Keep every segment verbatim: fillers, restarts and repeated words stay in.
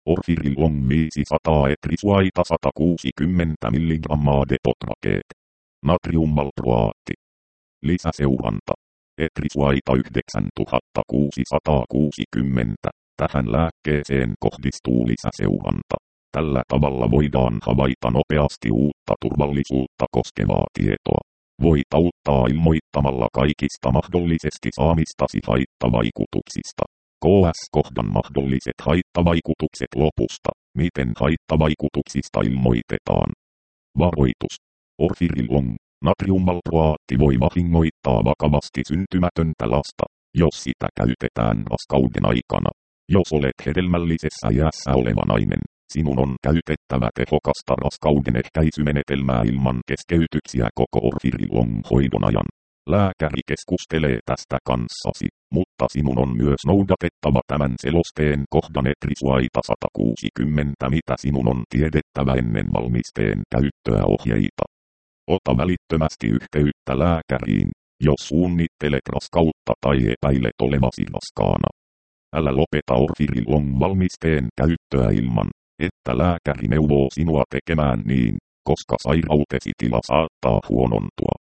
Orfirillon viisisataa etrisuaita sata kuusikymmentä milligrammaa depotrakeet. Natriumvalproaatti. Lisäseuranta. Etrisuaita yhdeksäntuhatta kuusisataakuusikymmentä. Tähän lääkkeeseen kohdistuu lisäseuranta. Tällä tavalla voidaan havaita nopeasti uutta turvallisuutta koskevaa tietoa. Voit auttaa ilmoittamalla kaikista mahdollisesti saamistasi haittavaikutuksista. K S-kohdan mahdolliset haittavaikutukset lopusta. Miten haittavaikutuksista ilmoitetaan? Varoitus. Orfirillon, natriumvalproaatti voi vahingoittaa vakavasti syntymätöntä lasta, jos sitä käytetään raskauden aikana. Jos olet hedelmällisessä iässä oleva nainen, sinun on käytettävä tehokasta raskauden ehkäisymenetelmää ilman keskeytyksiä koko Orfirillon hoidon ajan. Lääkäri keskustelee tästä kanssasi, mutta sinun on myös noudatettava tämän selosteen kohdan etrisuaita sata kuusikymmentä, mitä sinun on tiedettävä ennen valmisteen käyttöä ohjeita. Ota välittömästi yhteyttä lääkäriin, jos suunnittelet raskautta tai epäilet olevasi raskaana. Älä lopeta Orfirillon valmisteen käyttöä ilman, että lääkäri neuvoo sinua tekemään niin, koska sairautesi tila saattaa huonontua.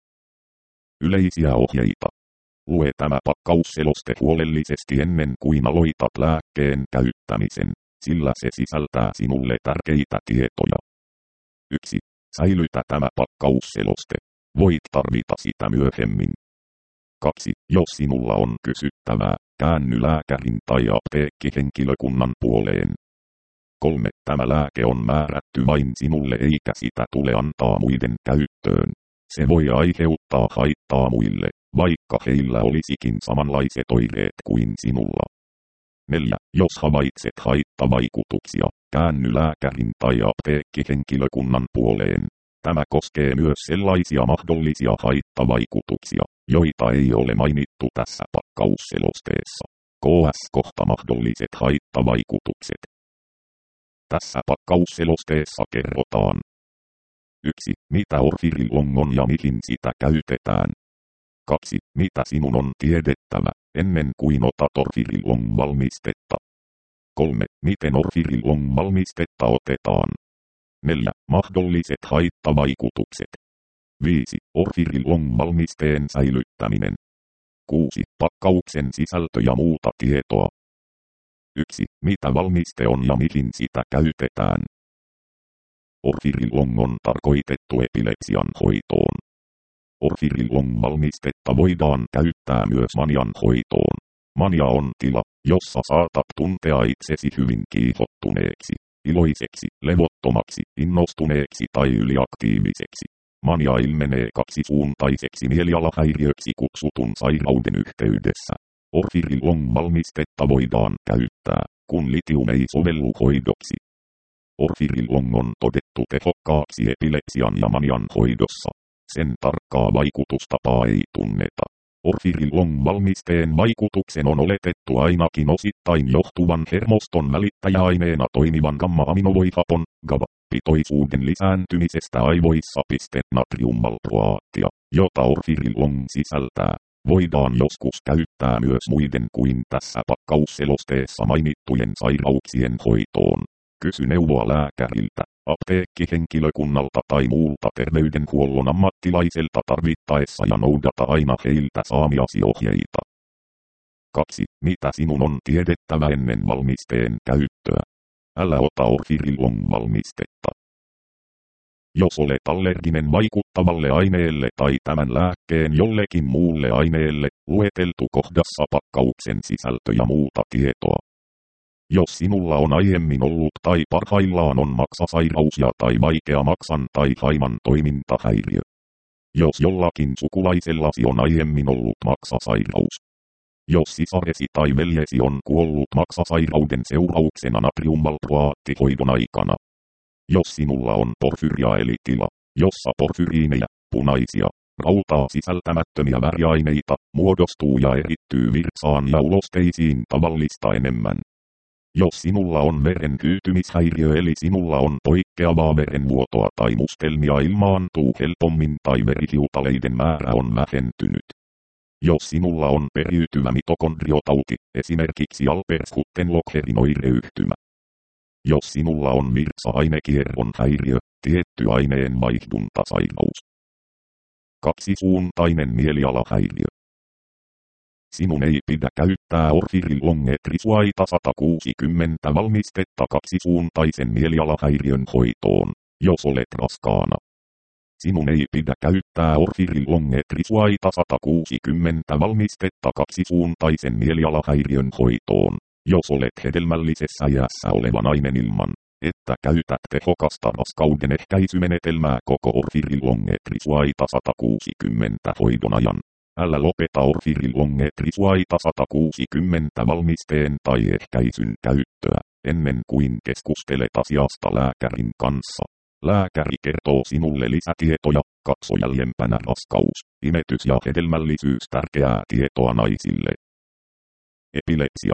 Yleisiä ohjeita. Lue tämä pakkausseloste huolellisesti ennen kuin aloitat lääkkeen käyttämisen, sillä se sisältää sinulle tärkeitä tietoja. yksi. Säilytä tämä pakkausseloste. Voit tarvita sitä myöhemmin. kaksi. Jos sinulla on kysyttävää, käänny lääkärin tai apteekkihenkilökunnan puoleen. kolme. Tämä lääke on määrätty vain sinulle eikä sitä tule antaa muiden käyttöön. Se voi aiheuttaa haittaa muille, vaikka heillä olisikin samanlaiset oireet kuin sinulla. neljä. Jos havaitset haittavaikutuksia, käänny lääkärin tai apteekkihenkilökunnan puoleen. Tämä koskee myös sellaisia mahdollisia haittavaikutuksia, joita ei ole mainittu tässä pakkausselosteessa. K S-kohta mahdolliset haittavaikutukset. Tässä pakkausselosteessa kerrotaan. yksi. Mitä Orfirillon on ja mihin sitä käytetään. kaksi. Mitä sinun on tiedettävä, ennen kuin otat Orfirillon valmistetta. kolme. Miten Orfirillon valmistetta otetaan. neljä. Mahdolliset haittavaikutukset. viisi. Orfirillon valmisteen säilyttäminen. kuusi. Pakkauksen sisältö ja muuta tietoa. yksi. Mitä valmiste on ja mihin sitä käytetään. Orfirillon on tarkoitettu epilepsian hoitoon. Orfirillon valmistetta voidaan käyttää myös manian hoitoon. Mania on tila, jossa saatat tuntea itsesi hyvin kiihottuneeksi, iloiseksi, levottomaksi, innostuneeksi tai yliaktiiviseksi. Mania ilmenee kaksisuuntaiseksi mielialahäiriöksi kutsutun sairauden yhteydessä. Orfirillon valmistetta voidaan käyttää, kun litium ei sovellu hoidoksi. Orfirillon on todettu tehokkaaksi epilepsian ja manian hoidossa. Sen tarkkaa vaikutustapaa ei tunneta. Orfirillon valmisteen vaikutuksen on oletettu ainakin osittain johtuvan hermoston välittäjäaineena toimivan gamma-aminovoihapon, GABA-pitoisuuden lisääntymisestä aivoissa. Natriumvalproaattia, jota Orfirillon sisältää, voidaan joskus käyttää myös muiden kuin tässä pakkausselosteessa mainittujen sairauksien hoitoon. Kysy neuvoa lääkäriltä, apteekkihenkilökunnalta tai muulta terveydenhuollon ammattilaiselta tarvittaessa ja noudata aina heiltä saamiasi ohjeita. kaksi. Mitä sinun on tiedettävä ennen valmisteen käyttöä? Älä ota Orfirillon valmistetta. Jos olet allerginen vaikuttavalle aineelle tai tämän lääkkeen jollekin muulle aineelle, lueteltu kohdassa pakkauksen sisältö ja muuta tietoa. Jos sinulla on aiemmin ollut tai parhaillaan on maksasairaus ja tai vaikea maksan tai haiman toimintahäiriö. Jos jollakin sukulaisellasi on aiemmin ollut maksasairaus. Jos sisaresi tai veljesi on kuollut maksasairauden seurauksena natriumvalproaattihoidon aikana. Jos sinulla on porfyria eli tila, jossa porfyriineja, punaisia, rautaa sisältämättömiä väriaineita, muodostuu ja erittyy virtsaan ja ulosteisiin tavallista enemmän. Jos sinulla on veren hyytymishäiriö eli sinulla on poikkeavaa verenvuotoa tai mustelmia ilmaantuu helpommin tai verihiutaleiden määrä on vähentynyt. Jos sinulla on periytyvä mitokondriotauti, esimerkiksi Alpers-Huttenlocherin oireyhtymä. Jos sinulla on virtsa-ainekierron häiriö, tietty aineen vaihduntasairaus. Kaksisuuntainen mielialahäiriö. Sinun ei pidä käyttää orfirilongetrisvaita sata kuusikymmentä valmistetta kaksisuuntaisen mielialahäiriön hoitoon, jos olet raskaana. Sinun ei pidä käyttää orfirilongetrisvaita sata kuusikymmentä valmistetta kaksisuuntaisen mielialahäiriön hoitoon, jos olet hedelmällisessä iässä oleva nainen ilman, että käytät tehokasta raskauden ehkäisymenetelmää koko orfirilongetrisvaita sata kuusikymmentä hoidon ajan. Älä lopeta orfirilongetrisvaita sata kuusikymmentä valmisteen tai ehkäisyn käyttöä, ennen kuin keskustelet asiasta lääkärin kanssa. Lääkäri kertoo sinulle lisätietoja, katso jäljempänä raskaus, imetys ja hedelmällisyys tärkeää tietoa naisille. Epilepsia.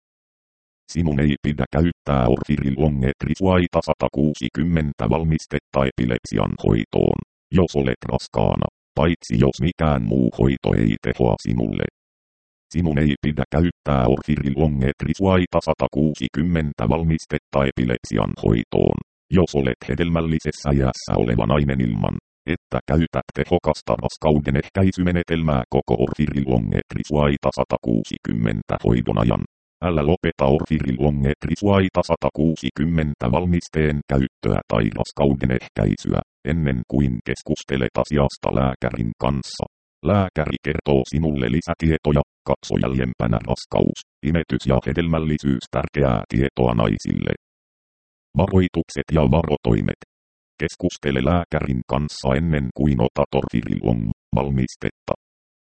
Sinun ei pidä käyttää orfirilongetrisvaita sata kuusikymmentä valmistetta epilepsian hoitoon, jos olet raskaana, paitsi jos mikään muu hoito ei tehoa sinulle. Sinun ei pidä käyttää orfirilongetrisvaita sata kuusikymmentä valmistetta epilepsian hoitoon, jos olet hedelmällisessä iässä oleva nainen ilman, että käytät tehokasta raskauden ehkäisymenetelmää koko orfirilongetrisvaita sata kuusikymmentä hoidon ajan. Älä lopeta orfirilongetrisvaita sata kuusikymmentä valmisteen käyttöä tai raskauden ehkäisyä, ennen kuin keskustelet asiasta lääkärin kanssa. Lääkäri kertoo sinulle lisätietoja, katso jäljempänä raskaus, imetys ja hedelmällisyys tärkeää tietoa naisille. Varoitukset ja varotoimet. Keskustele lääkärin kanssa ennen kuin otat orfirilon-valmistetta.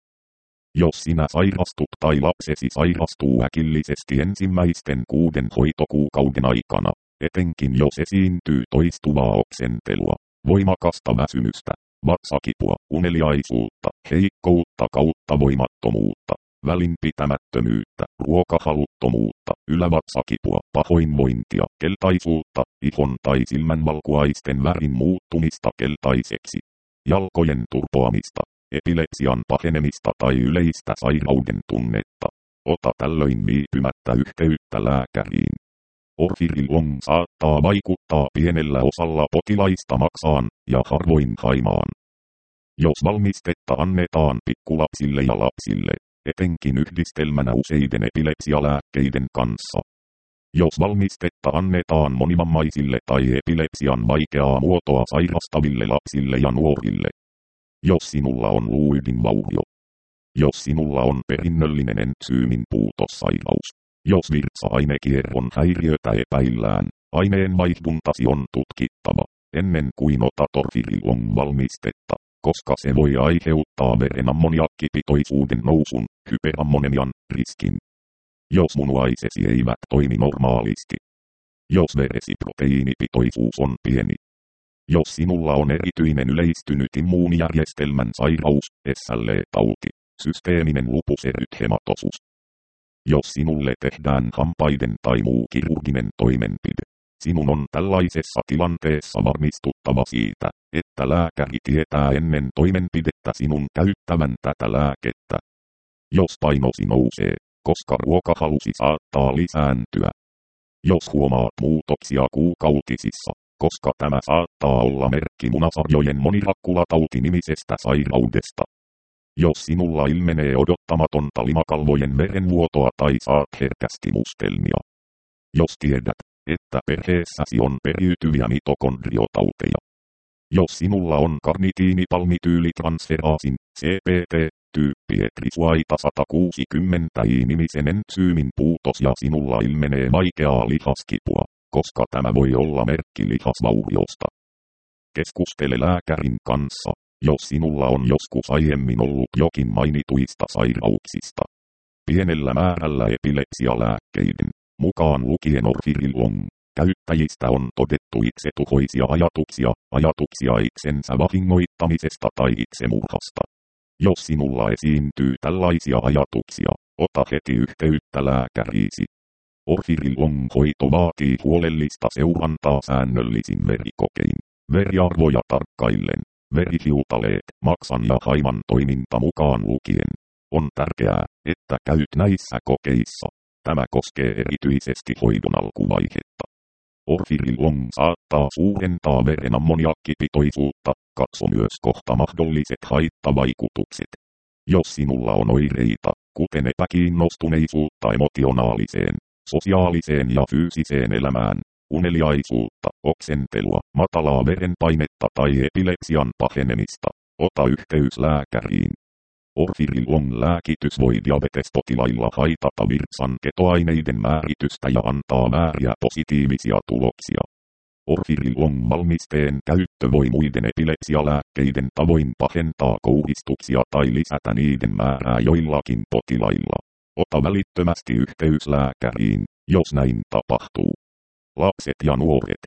Jos sinä sairastut tai lapsesi sairastuu äkillisesti ensimmäisten kuuden hoitokuukauden aikana, etenkin jos esiintyy toistuvaa oksentelua, voimakasta väsymystä, vatsakipua, uneliaisuutta, heikkoutta kautta voimattomuutta, välinpitämättömyyttä, ruokahaluttomuutta, ylävatsakipua, pahoinvointia, keltaisuutta, ihon tai silmänvalkuaisten värin muuttumista keltaiseksi, jalkojen turpoamista, epilepsian pahenemista tai yleistä sairauden tunnetta. Ota tällöin viipymättä yhteyttä lääkäriin. Orfirilon saattaa vaikuttaa pienellä osalla potilaista maksaan ja harvoin haimaan. Jos valmistetta annetaan pikkulapsille ja lapsille, etenkin yhdistelmänä useiden epilepsialääkkeiden kanssa. Jos valmistetta annetaan monivammaisille tai epilepsian vaikeaa muotoa sairastaville lapsille ja nuorille. Jos sinulla on luuydinvaurio. Jos sinulla on perinnöllinen entsyymin puutossairaus. Jos virtsa-ainekierron häiriötä epäillään, aineenvaihduntasi on tutkittava, ennen kuin otat orfirilon-valmistetta, koska se voi aiheuttaa veren ammoniakkipitoisuuden nousun, hyperammonemian, riskin. Jos munuaisesi eivät toimi normaalisti. Jos veresi proteiinipitoisuus on pieni. Jos sinulla on erityinen yleistynyt immuunijärjestelmän sairaus, S L E-tauti, systeeminen lupuserythematosus. Jos sinulle tehdään hampaiden tai muu kirurginen toimenpide, sinun on tällaisessa tilanteessa varmistuttava siitä, että lääkäri tietää ennen toimenpidettä sinun käyttävän tätä lääkettä. Jos painosi nousee, koska ruokahalusi saattaa lisääntyä. Jos huomaat muutoksia kuukautisissa, koska tämä saattaa olla merkki munasarjojen monirakkulatauti-nimisestä sairaudesta. Jos sinulla ilmenee odottamatonta limakalvojen verenvuotoa tai saat herkästi mustelmia. Jos tiedät, että perheessäsi on periytyviä mitokondriotauteja. Jos sinulla on karnitiinipalmityylitransferaasin, C P T-tyyppi etrisuaita sata kuusikymmentä I-nimisen entsyymin puutos ja sinulla ilmenee vaikeaa lihaskipua, koska tämä voi olla merkki lihasvauriosta. Keskustele lääkärin kanssa, jos sinulla on joskus aiemmin ollut jokin mainituista sairauksista. Pienellä määrällä epilepsialääkkeiden, mukaan lukien orfirilon, käyttäjistä on todettu itsetuhoisia ajatuksia, ajatuksia itsensä vahingoittamisesta tai itsemurhasta. Jos sinulla esiintyy tällaisia ajatuksia, ota heti yhteyttä lääkäriisi. Orfirilon hoito vaatii huolellista seurantaa säännöllisin verikokein, veriarvoja tarkkaillen, verihiutaleet, maksan ja haiman toiminta mukaan lukien. On tärkeää, että käyt näissä kokeissa. Tämä koskee erityisesti hoidon alkuvaihetta. Orfirilong saattaa suurentaa veren ammoniakkipitoisuutta, katso myös kohta mahdolliset haittavaikutukset. Jos sinulla on oireita, kuten epäkiinnostuneisuutta emotionaaliseen, sosiaaliseen ja fyysiseen elämään, uneliaisuutta, oksentelua, matalaa verenpainetta tai epilepsian pahenemista, ota yhteys lääkäriin. Orfirilong-lääkitys voi diabetespotilailla haitata virtsanketoaineiden määritystä ja antaa vääriä positiivisia tuloksia. Orfirilong-valmisteen käyttö voi muiden epilepsialääkkeiden tavoin pahentaa kouhistuksia tai lisätä niiden määrää joillakin potilailla. Ota välittömästi yhteys lääkäriin, jos näin tapahtuu. Lapset ja nuoret.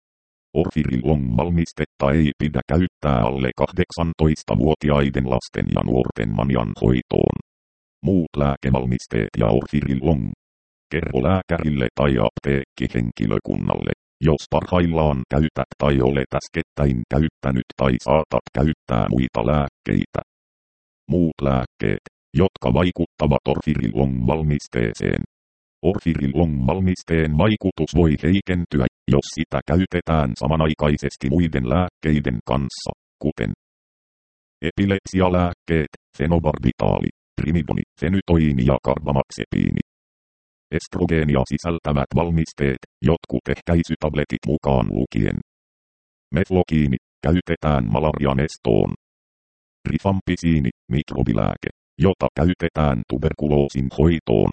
Orfirilong-valmistetta ei pidä käyttää alle kahdeksantoistavuotiaiden lasten ja nuorten manian hoitoon. Muut lääkevalmisteet ja orfirilong. Kerro lääkärille tai apteekkihenkilökunnalle, jos parhaillaan käytät tai olet äskettäin käyttänyt tai saatat käyttää muita lääkkeitä. Muut lääkkeet, jotka vaikuttavat orfirilong-valmisteeseen. Orfirilong-valmisteen vaikutus voi heikentyä, jos sitä käytetään samanaikaisesti muiden lääkkeiden kanssa, kuten epilepsialääkkeet, fenobarbitaali, trimidoni, fenytoini ja karbamaxepiini. Estrogeenia sisältävät valmisteet, jotkut ehkäisytabletit mukaan lukien. Meflokiini, käytetään malarian estoon. Rifampisiini, mikrobilääke, jota käytetään tuberkuloosin hoitoon.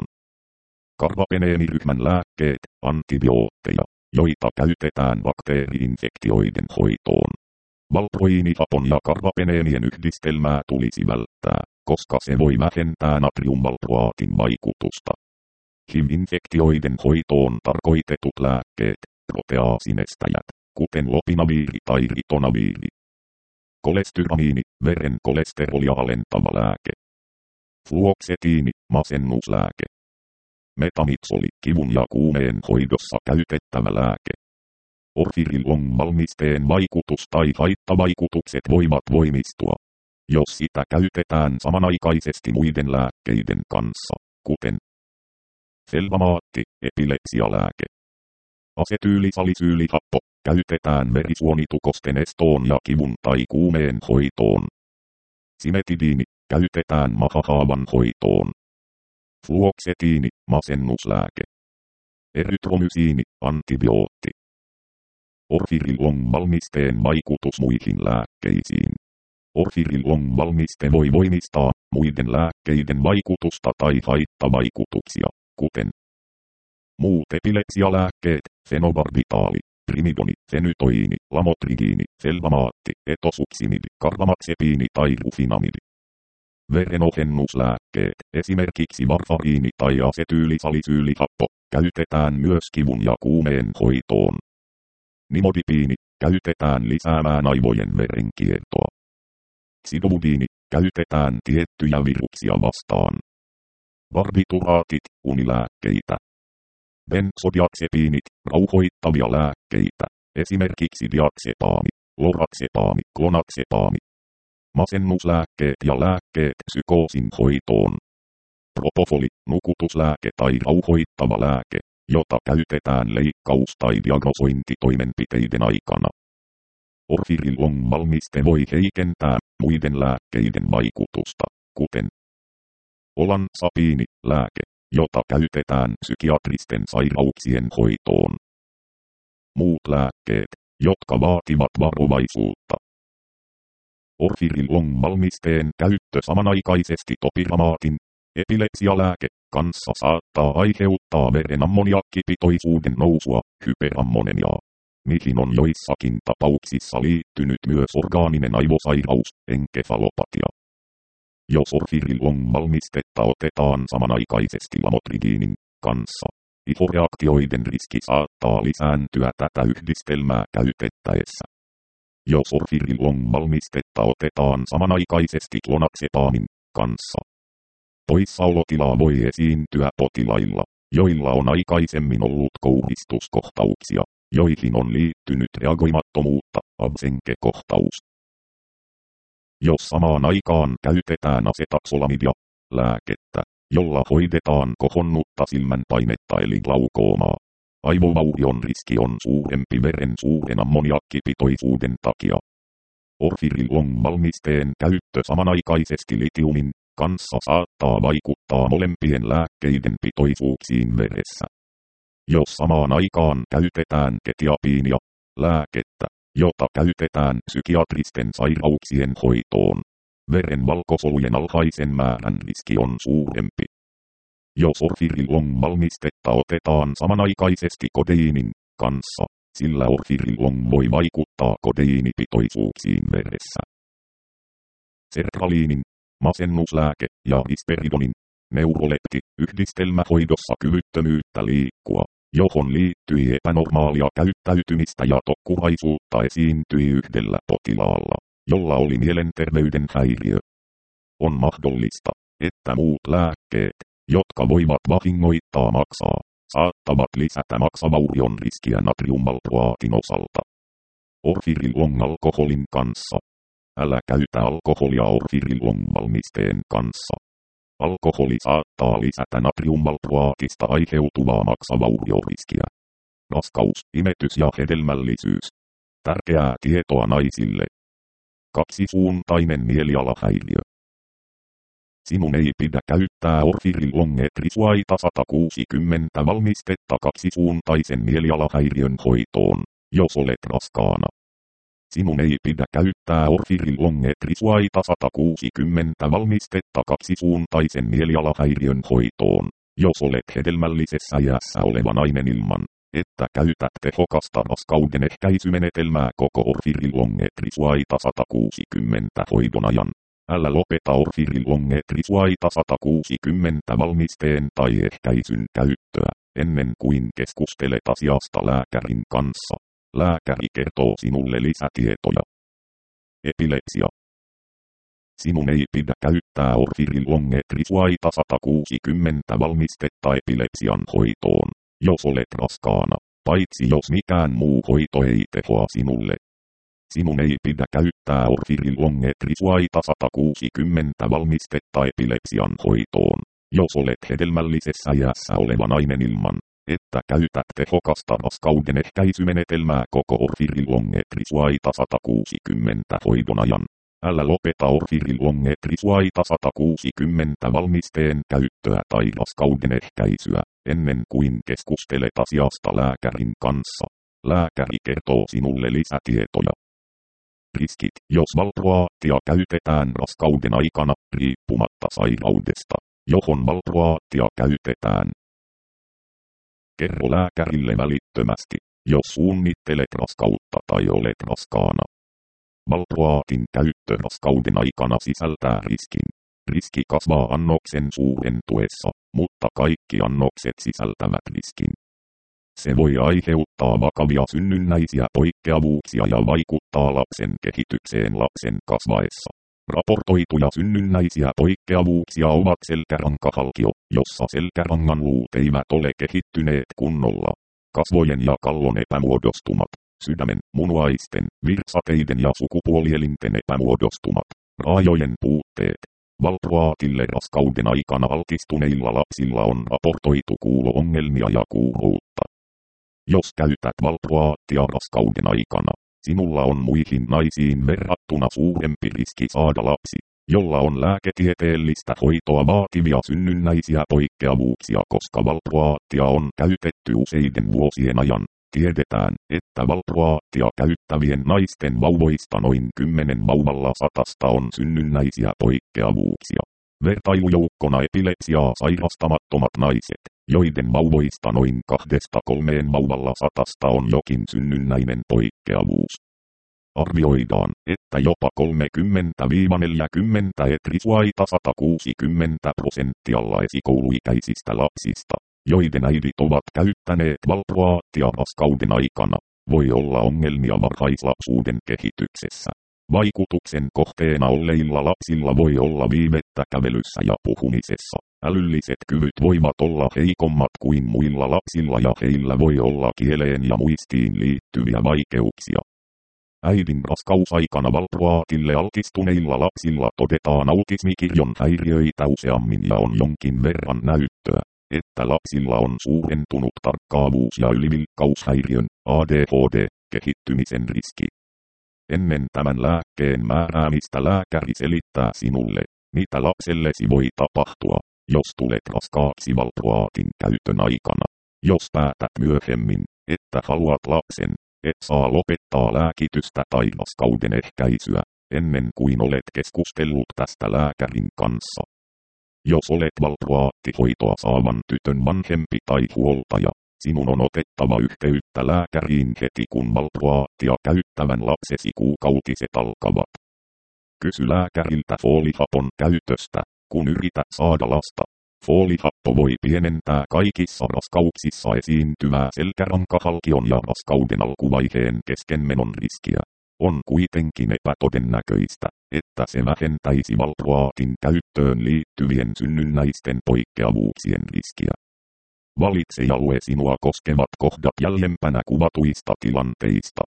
Karbapeneemiryhmän lääkkeet, antibiootteja, joita käytetään bakteeri-infektioiden hoitoon. Valproiinihapon ja karbapeneemien yhdistelmää tulisi välttää, koska se voi vähentää natriumvalproaatin vaikutusta. H I V-infektioiden hoitoon tarkoitetut lääkkeet, proteaasinestäjät, kuten lopinaviiri tai ritonaviiri. Kolestyramiini, veren kolesterolia alentava lääke. Fluoksetiini, masennuslääke. Metamitsoli, kivun ja kuumeen hoidossa käytettävä lääke. Orfirilong-valmisteen vaikutus tai haittavaikutukset voivat voimistua, jos sitä käytetään samanaikaisesti muiden lääkkeiden kanssa, kuten Felvamaatti, epilepsialääke. Asetyylisalisyylihappo, käytetään verisuonitukosten estoon ja kivun tai kuumeen hoitoon. Simetidiini, käytetään mahahaavan hoitoon. Fluoksetiini, masennuslääke. Erytromysiini, antibiootti. Orfirilong-valmisteen vaikutus muihin lääkkeisiin. Orfirilong-valmiste voi voimistaa muiden lääkkeiden vaikutusta tai haittavaikutuksia, kuten muut epilepsialääkkeet, fenobarbitaali, trimidoni, fenytoini, lamotrigiini, felvamaatti, etosuksimidi, karbamaxepiini tai rufinamidi. Verenohennuslääkkeet, esimerkiksi varfariini tai asetyylisalisyylihappo, käytetään myös kivun ja kuumeen hoitoon. Nimodipiini, käytetään lisäämään aivojen verenkiertoa. Sidobudiini, käytetään tiettyjä viruksia vastaan. Barbituraatit, unilääkkeitä. Benzodiazepiinit, rauhoittavia lääkkeitä, esimerkiksi diazepaami, loratsepaami, klonatsepaami. Masennuslääkkeet ja lääkkeet psykoosin hoitoon. Propofoli, nukutuslääke tai rauhoittava lääke, jota käytetään leikkaus- tai diagnosointitoimenpiteiden aikana. Orfirilong-valmiste voi heikentää muiden lääkkeiden vaikutusta, kuten olansapiini, lääke, jota käytetään psykiatristen sairauksien hoitoon. Muut lääkkeet, jotka vaativat varovaisuutta. Orfirilong-valmisteen käyttö samanaikaisesti topiramaatin, epilepsialääke, kanssa saattaa aiheuttaa veren ammoniakkipitoisuuden nousua, hyperammonemiaa, mihin on joissakin tapauksissa liittynyt myös orgaaninen aivosairaus, enkefalopatia. Jos orfirilong-valmistetta otetaan samanaikaisesti lamotrigiinin kanssa, I F O-reaktioiden riski saattaa lisääntyä tätä yhdistelmää käytettäessä. Jos orfirilong-valmistetta otetaan samanaikaisesti klonazepaamin kanssa, poissaolotilaa voi esiintyä potilailla, joilla on aikaisemmin ollut kouhistuskohtauksia, joihin on liittynyt reagoimattomuutta, absenke-kohtaus. Jos samaan aikaan käytetään asetaxolamidia, lääkettä, jolla hoidetaan kohonnutta silmänpainetta eli glaukoomaa, Aivovaurion riski on suurempi veren suuren ammoniakkipitoisuuden takia. Orfirillon-valmisteen käyttö samanaikaisesti litiumin kanssa saattaa vaikuttaa molempien lääkkeiden pitoisuuksiin veressä. Jos samaan aikaan käytetään ketiapiinia, lääkettä, jota käytetään psykiatristen sairauksien hoitoon, veren valkosolujen alhaisen määrän riski on suurempi. Jos orfirillon-valmistetta otetaan samanaikaisesti kodeiinin kanssa, sillä orfirillon voi vaikuttaa kodeiinipitoisuuksiin veressä. Sertraliinin, masennuslääke ja risperidonin, neurolepti, yhdistelmähoidossa kyvyttömyyttä liikkua, johon liittyi epänormaalia käyttäytymistä ja tokkuraisuutta esiintyi yhdellä potilaalla, jolla oli mielenterveyden häiriö. On mahdollista, että muut lääkkeet, jotka voivat vahingoittaa maksaa, saattavat lisätä maksavaurion riskiä natriumvalproaatin osalta. Orfirillon alkoholin kanssa. Älä käytä alkoholia orfirillon-valmisteen kanssa. Alkoholi saattaa lisätä natriumvalproaatista aiheutuvaa maksavaurioriskiä. Raskaus, imetys ja hedelmällisyys. Tärkeää tietoa naisille. Kaksisuuntainen mielialahäiriö. Sinun ei pidä käyttää orfirillon etrisuaita sata kuusikymmentä valmistetta kaksisuuntaisen mielialahäiriön hoitoon, jos olet raskaana. Sinun ei pidä käyttää orfirillon etrisuaita sata kuusikymmentä valmistetta kaksisuuntaisen mielialahäiriön hoitoon, jos olet hedelmällisessä iässä oleva nainen ilman, että käytät tehokasta raskauden ehkäisymenetelmää koko orfirillon etrisuaita sata kuusikymmentä hoidon ajan. Älä lopeta orfirillon etrisuaita sata kuusikymmentä valmisteen tai ehkäisyn käyttöä, ennen kuin keskustelet asiasta lääkärin kanssa. Lääkäri kertoo sinulle lisätietoja. Epilepsia. Sinun ei pidä käyttää orfirillon etrisuaita sata kuusikymmentä valmistetta epilepsian hoitoon, jos olet raskaana, paitsi jos mikään muu hoito ei tehoa sinulle. Sinun ei pidä käyttää orfirillon etrisuaita sata kuusikymmentä valmistetta epilepsian hoitoon, jos olet hedelmällisessä iässä oleva nainen ilman, että käytät tehokasta raskauden ehkäisymenetelmää koko orfirillon etrisuaita sata kuusikymmentä hoidon ajan. Älä lopeta orfirillon etrisuaita sata kuusikymmentä valmisteen käyttöä tai raskauden ehkäisyä, ennen kuin keskustelet asiasta lääkärin kanssa. Lääkäri kertoo sinulle lisätietoja. Riskit, jos valproaattia käytetään raskauden aikana, riippumatta sairaudesta, johon valproaattia käytetään. Kerro lääkärille välittömästi, jos suunnittelet raskautta tai olet raskaana. Valproaatin käyttö raskauden aikana sisältää riskin. Riski kasvaa annoksen suurentuessa, mutta kaikki annokset sisältävät riskin. Se voi aiheuttaa vakavia synnynnäisiä poikkeavuuksia ja vaikuttaa lapsen kehitykseen lapsen kasvaessa. Raportoituja synnynnäisiä poikkeavuuksia ovat selkärankahalkio, jossa selkärangan luut eivät ole kehittyneet kunnolla, kasvojen ja kallon epämuodostumat, sydämen, munuaisten, virtsateiden ja sukupuolielinten epämuodostumat, raajojen puutteet. Valproaatille raskauden aikana altistuneilla lapsilla on raportoitu kuulo-ongelmia ja kuuroutta. Jos käytät valproaattia raskauden aikana, sinulla on muihin naisiin verrattuna suurempi riski saada lapsi, jolla on lääketieteellistä hoitoa vaativia synnynnäisiä poikkeavuuksia, koska valproaattia on käytetty useiden vuosien ajan. Tiedetään, että valproaattia käyttävien naisten vauvoista noin kymmenen vauvalla satasta on synnynnäisiä poikkeavuuksia. Vertailujoukkona epilepsiaa sairastamattomat naiset, joiden vauvoista noin kahdesta kolmeen vauvalla satasta on jokin synnynnäinen poikkeavuus. Arvioidaan, että jopa kolmekymmentä neljäkymmentä etrisuaita sata kuusikymmentä prosenttia esikouluikäisistä lapsista, joiden äidit ovat käyttäneet valproaattia raskauden aikana, voi olla ongelmia varhaislapsuuden kehityksessä. Vaikutuksen kohteena olleilla lapsilla voi olla viivettä kävelyssä ja puhumisessa. Älylliset kyvyt voivat olla heikommat kuin muilla lapsilla ja heillä voi olla kieleen ja muistiin liittyviä vaikeuksia. Äidin raskausaikana valproaatille altistuneilla lapsilla todetaan autismikirjon häiriöitä useammin ja on jonkin verran näyttöä, että lapsilla on suurentunut tarkkaavuus- ja ylivilkkaushäiriön A D H D kehittymisen riski. Ennen tämän lääkkeen määräämistä lääkäri selittää sinulle, mitä lapsellesi voi tapahtua, jos tulet raskaaksi valproaatin käytön aikana. Jos päätät myöhemmin, että haluat lapsen, et saa lopettaa lääkitystä tai raskauden ehkäisyä, ennen kuin olet keskustellut tästä lääkärin kanssa. Jos olet valproaattihoitoa saavan tytön vanhempi tai huoltaja, sinun on otettava yhteyttä lääkäriin heti kun valproaattia käyttävän lapsesi kuukautiset alkavat. Kysy lääkäriltä foolihapon käytöstä, kun yrität saada lasta. Foolihappo voi pienentää kaikissa raskauksissa esiintyvää selkärankahalkion ja raskauden alkuvaiheen keskenmenon riskiä. On kuitenkin epätodennäköistä, että se vähentäisi valproaatin käyttöön liittyvien synnynnäisten poikkeavuuksien riskiä. Valitse ja lue sinua koskevat kohdat jäljempänä kuvatuista tilanteista.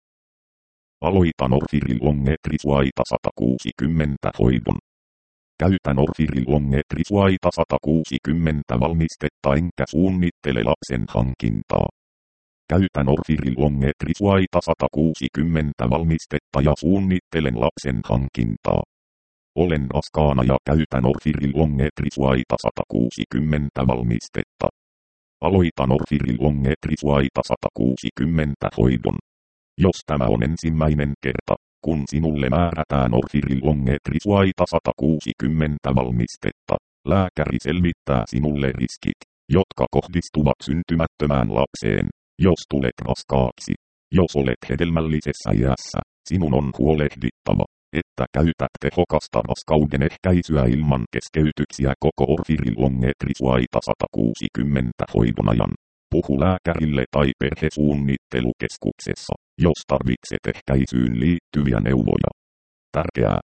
Aloita Norfiril Longetrisuaita sata kuusikymmentä hoidon. Käytä Norfiril Longetrisuaita sata kuusikymmentä valmistetta enkä suunnittele lapsen hankintaa. Käytä Norfiril Longetrisuaita sata kuusikymmentä valmistetta ja suunnittelen lapsen hankintaa. Olen raskaana ja käytä Norfiril Longetrisuaita sata kuusikymmentä valmistetta. Aloita Norfiril Longetrisuaita sata kuusikymmentä hoidon. Jos tämä on ensimmäinen kerta, kun sinulle määrätään Norfiril Longetrisuaita sata kuusikymmentä valmistetta, lääkäri selvittää sinulle riskit, jotka kohdistuvat syntymättömään lapseen, jos tulet raskaaksi. Jos olet hedelmällisessä iässä, sinun on huolehdittava, että käytät tehokasta raskauden ehkäisyä ilman keskeytyksiä koko Norfiril Longetrisuaita sata kuusikymmentä hoidon ajan. Puhu lääkärille tai perhesuunnittelukeskuksessa, jos tarvitset ehkäisyyn liittyviä neuvoja. Tärkeää.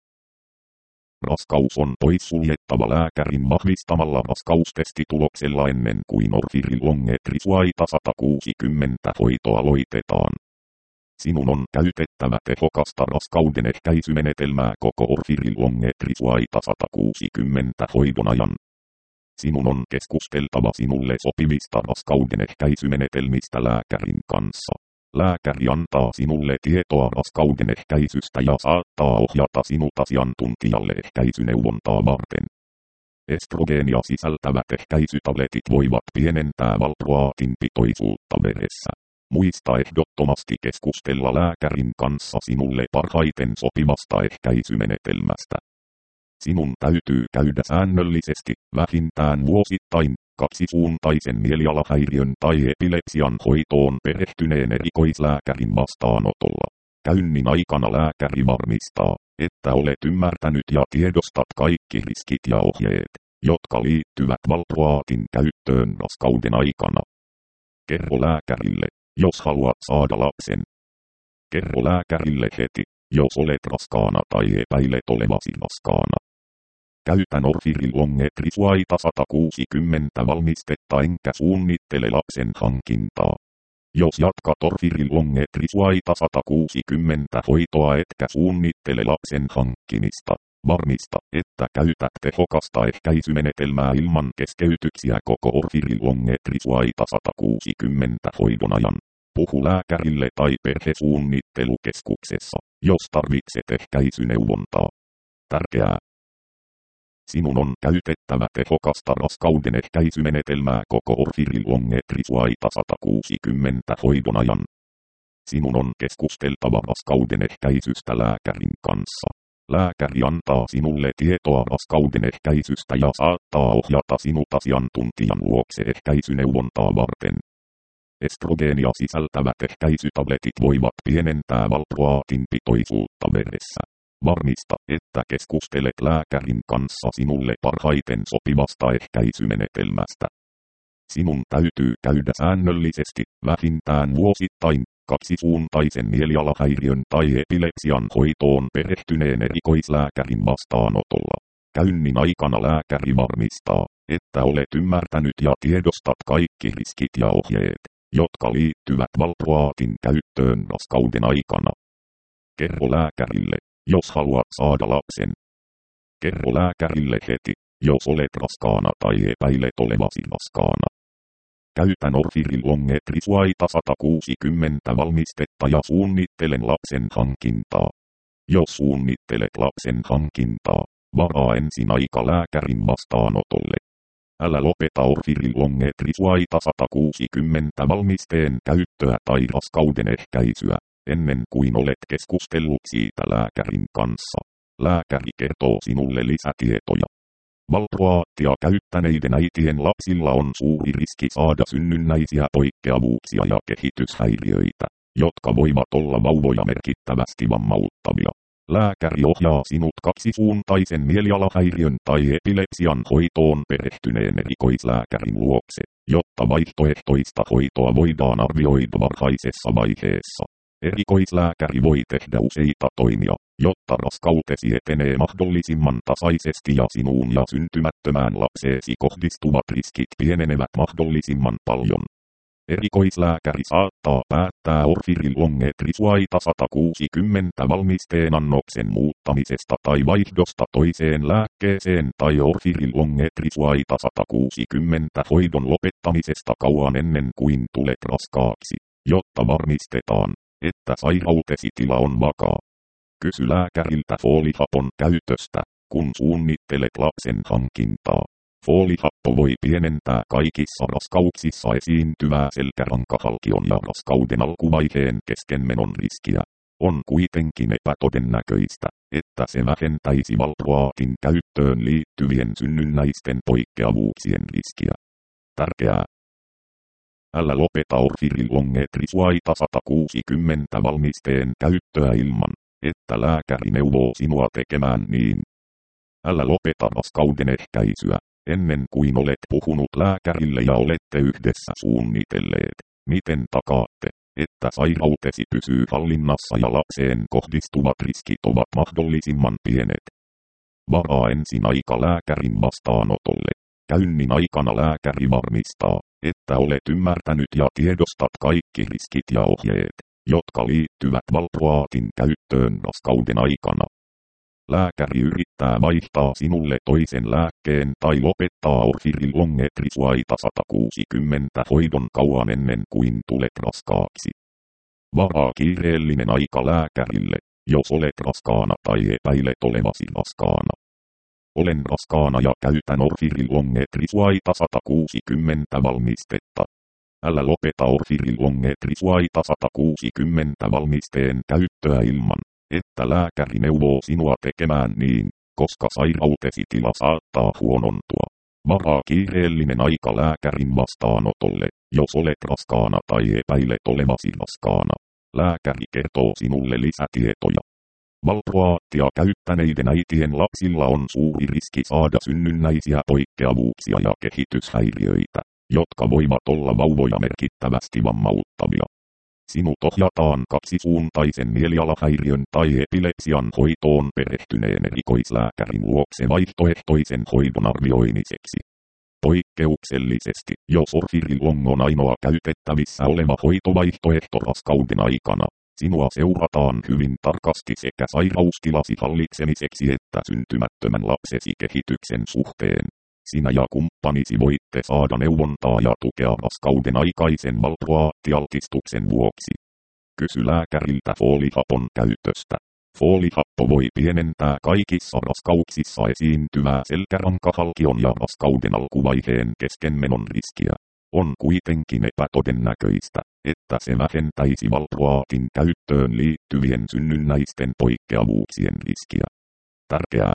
Raskaus on poissuljettava lääkärin vahvistamalla raskaustestituloksella ennen kuin Norfiril Longetrisuaita sata kuusikymmentä hoito aloitetaan. Sinun on käytettävä tehokasta raskauden ehkäisymenetelmää koko Norfiril Longetrisuaita sata kuusikymmentä hoidon ajan. Sinun on keskusteltava sinulle sopivista raskauden ehkäisymenetelmistä lääkärin kanssa. Lääkäri antaa sinulle tietoa raskauden ehkäisystä ja saattaa ohjata sinut asiantuntijalle ehkäisyneuvontaa varten. Estrogeenia sisältävät ehkäisytabletit voivat pienentää valproaatin pitoisuutta veressä. Muista ehdottomasti keskustella lääkärin kanssa sinulle parhaiten sopivasta ehkäisymenetelmästä. Sinun täytyy käydä säännöllisesti, vähintään vuosittain, kaksisuuntaisen mielialahäiriön tai epilepsian hoitoon perehtyneen erikoislääkärin vastaanotolla. Käynnin aikana lääkäri varmistaa, että olet ymmärtänyt ja tiedostat kaikki riskit ja ohjeet, jotka liittyvät valproaatin käyttöön raskauden aikana. Kerro lääkärille, jos haluat saada lapsen. Kerro lääkärille heti, jos olet raskaana tai epäilet olevasi raskaana. Käytä Norfiril Longetrisuaita sata kuusikymmentä valmistetta enkä suunnittele lapsen hankintaa. Jos jatkat Norfiril Longetrisuaita sata kuusikymmentä hoitoa etkä suunnittele lapsen hankkimista, varmista, että käytät tehokasta ehkäisymenetelmää ilman keskeytyksiä koko Norfiril Longetrisuaita sata kuusikymmentä hoidon ajan. Puhu lääkärille tai perhesuunnittelukeskuksessa, jos tarvitset ehkäisyneuvontaa. Tärkeää. Sinun on käytettävä tehokasta raskauden ehkäisymenetelmää koko Norfiril Longetrisuaita sata kuusikymmentä hoidon ajan. Sinun on keskusteltava raskauden ehkäisystä lääkärin kanssa. Lääkäri antaa sinulle tietoa raskauden ehkäisystä ja saattaa ohjata sinut asiantuntijan luokse ehkäisyneuvontaa varten. Estrogeenia sisältävät ehkäisytabletit voivat pienentää valproaatin pitoisuutta veressä. Varmista, että keskustelet lääkärin kanssa sinulle parhaiten sopivasta ehkäisymenetelmästä. Sinun täytyy käydä säännöllisesti, vähintään vuosittain, kaksisuuntaisen mielialahäiriön tai epilepsian hoitoon perehtyneen erikoislääkärin vastaanotolla. Käynnin aikana lääkäri varmistaa, että olet ymmärtänyt ja tiedostat kaikki riskit ja ohjeet, jotka liittyvät valproaatin käyttöön raskauden aikana. Kerro lääkärille, jos haluat saada lapsen. Kerro lääkärille heti, jos olet raskaana tai epäilet olevasi raskaana. Käytän Orfiril Longitrisvaita sata kuusikymmentä valmistetta ja suunnittelen lapsen hankintaa. Jos suunnittelet lapsen hankintaa, varaa ensin aika lääkärin vastaanotolle. Älä lopeta Orfiril Longitrisvaita sata kuusikymmentä valmisteen käyttöä tai raskauden ehkäisyä, ennen kuin olet keskustellut siitä lääkärin kanssa. Lääkäri kertoo sinulle lisätietoja. Valproaattia käyttäneiden äitien lapsilla on suuri riski saada synnynnäisiä poikkeavuuksia ja kehityshäiriöitä, jotka voivat olla vauvoja merkittävästi vammauttavia. Lääkäri ohjaa sinut kaksisuuntaisen mielialahäiriön tai epilepsian hoitoon perehtyneen erikoislääkärin luokse, jotta vaihtoehtoista hoitoa voidaan arvioida varhaisessa vaiheessa. Erikoislääkäri voi tehdä useita toimia, jotta raskautesi etenee mahdollisimman tasaisesti ja sinuun ja syntymättömään lapseesi kohdistuvat riskit pienenevät mahdollisimman paljon. Erikoislääkäri saattaa päättää Orfiril Longitrisvaita sata kuusikymmentä valmisteen annoksen muuttamisesta tai vaihdosta toiseen lääkkeeseen tai Orfiril Longitrisvaita sata kuusikymmentä hoidon lopettamisesta kauan ennen kuin tulet raskaaksi, jotta varmistetaan, että sairautesi tila on vakaa. Kysy lääkäriltä foolihapon käytöstä, kun suunnittelet lapsen hankintaa. Foolihappo voi pienentää kaikissa raskauksissa esiintyvää selkärankahalkion ja raskauden alkuvaiheen keskenmenon riskiä. On kuitenkin epätodennäköistä, että se vähentäisi valproaatin käyttöön liittyvien synnynnäisten poikkeavuuksien riskiä. Tärkeää. Älä lopeta Orfiril Longitrisvaita sata kuusikymmentä valmisteen käyttöä ilman, että lääkäri neuvoo sinua tekemään niin. Älä lopeta raskauden ehkäisyä, ennen kuin olet puhunut lääkärille ja olette yhdessä suunnitelleet, miten takaatte, että sairautesi pysyy hallinnassa ja lapseen kohdistuvat riskit ovat mahdollisimman pienet. Varaa ensin aika lääkärin vastaanotolle. Käynnin aikana lääkäri varmistaa, että olet ymmärtänyt ja tiedostat kaikki riskit ja ohjeet, jotka liittyvät valproaatin käyttöön raskauden aikana. Lääkäri yrittää vaihtaa sinulle toisen lääkkeen tai lopettaa Orfiril Longitrisvaita sata kuusikymmentä hoidon kauan ennen kuin tulet raskaaksi. Varaa kiireellinen aika lääkärille, jos olet raskaana tai epäilet olevasi raskaana. Olen raskaana ja käytän Orfiril Longitrisvaita sata kuusikymmentä valmistetta. Älä lopeta Orfiril Longitrisvaita sata kuusikymmentä valmisteen käyttöä ilman, että lääkäri neuvoo sinua tekemään niin, koska sairautesi tila saattaa huonontua. Varaa kiireellinen aika lääkärin vastaanotolle, jos olet raskaana tai epäilet olevasi raskaana. Lääkäri kertoo sinulle lisätietoja. Valproaattia käyttäneiden äitien lapsilla on suuri riski saada synnynnäisiä poikkeavuuksia ja kehityshäiriöitä, jotka voivat olla vauvoja merkittävästi vammauttavia. Sinut ohjataan kaksisuuntaisen mielialahäiriön tai epilepsian hoitoon perehtyneen erikoislääkärin luokse vaihtoehtoisen hoidon arvioimiseksi. Poikkeuksellisesti, jos Orfiril Long on ainoa käytettävissä oleva hoitovaihtoehto raskauden aikana, sinua seurataan hyvin tarkasti sekä sairaustilasi hallitsemiseksi että syntymättömän lapsesi kehityksen suhteen. Sinä ja kumppanisi voitte saada neuvontaa ja tukea raskauden aikaisen valproaattialtistuksen vuoksi. Kysy lääkäriltä foolihapon käytöstä. Foolihappo voi pienentää kaikissa raskauksissa esiintyvää selkärankahalkion ja raskauden alkuvaiheen keskenmenon riskiä. On kuitenkin epätodennäköistä, että se vähentäisi valproaatin käyttöön liittyvien synnynnäisten poikkeavuuksien riskiä. Tärkeää.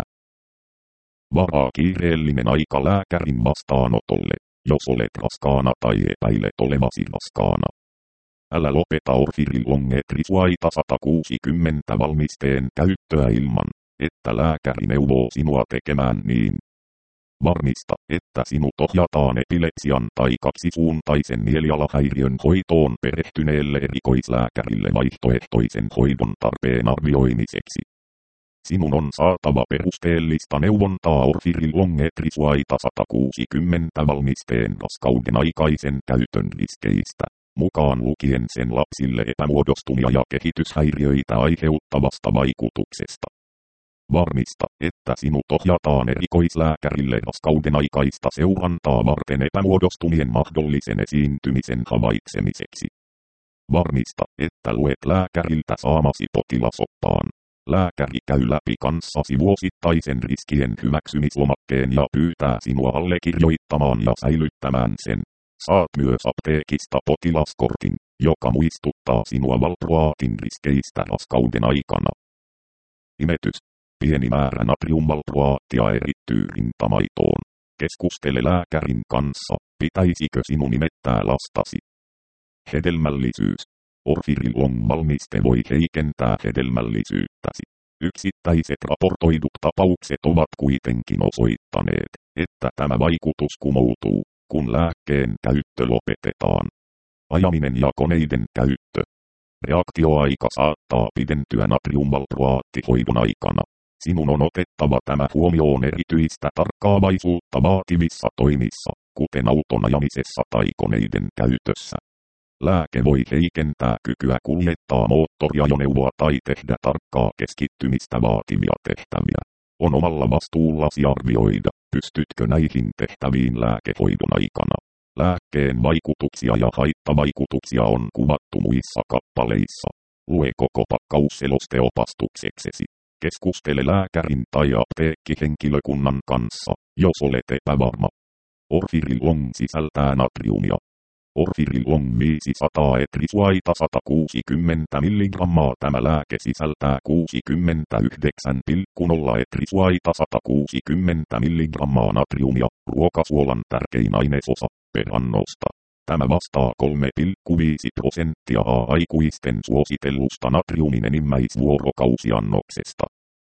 Varaa kiireellinen aika lääkärin vastaanotolle, jos olet raskaana tai epäilet olevasi raskaana. Älä lopeta Orfiril Longitrisvaita sata kuusikymmentä valmisteen käyttöä ilman, että lääkäri neuvoo sinua tekemään niin. Varmista, että sinut ohjataan epilepsian tai kaksisuuntaisen mielialahäiriön hoitoon perehtyneelle erikoislääkärille vaihtoehtoisen hoidon tarpeen arvioimiseksi. Sinun on saatava perusteellista neuvontaa Orfiril Longitrisvaita sata kuusikymmentä valmisteen raskauden aikaisen käytön riskeistä, mukaan lukien sen lapsille epämuodostumia ja kehityshäiriöitä aiheuttavasta vaikutuksesta. Varmista, että sinut ohjataan erikoislääkärille raskauden aikaista seurantaa varten epämuodostumien mahdollisen esiintymisen havaitsemiseksi. Varmista, että luet lääkäriltä saamasi potilasoppaan. Lääkäri käy läpi kanssasi vuosittaisen riskien hyväksymislomakkeen ja pyytää sinua allekirjoittamaan ja säilyttämään sen. Saat myös apteekista potilaskortin, joka muistuttaa sinua valproaatin riskeistä raskauden aikana. Imetys. Pieni määrä natriumvalproaattia erittyy rintamaitoon. Keskustele lääkärin kanssa, pitäisikö sinun imettää lastasi. Hedelmällisyys. Orfirillon-valmiste voi heikentää hedelmällisyyttäsi. Yksittäiset raportoidut tapaukset ovat kuitenkin osoittaneet, että tämä vaikutus kumoutuu, kun lääkkeen käyttö lopetetaan. Ajaminen ja koneiden käyttö. Reaktioaika saattaa pidentyä natriumvalproaattihoidon aikana. Sinun on otettava tämä huomioon erityistä tarkkaavaisuutta vaativissa toimissa, kuten auton ajamisessa tai koneiden käytössä. Lääke voi heikentää kykyä kuljettaa moottoriajoneuvoa tai tehdä tarkkaa keskittymistä vaativia tehtäviä. On omalla vastuullasi arvioida, pystytkö näihin tehtäviin lääkehoidon aikana. Lääkkeen vaikutuksia ja haittavaikutuksia on kuvattu muissa kappaleissa. Lue koko pakkaus selosteopastukseksesi. Keskustele lääkärin tai apteekkihenkilökunnan kanssa, jos olet epävarma. Orfirillon sisältää natriumia. Orfirillon viisisataa etrisuaita sata kuusikymmentä milligrammaa. Tämä lääke sisältää kuusikymmentäyhdeksän pilkku nolla etrisuaita sata kuusikymmentä milligrammaa natriumia, ruokasuolan tärkein ainesosa, per annosta. Tämä vastaa kolme pilkku viisi prosenttia aikuisten suositellusta natriumin enimmäisvuorokausiannoksesta.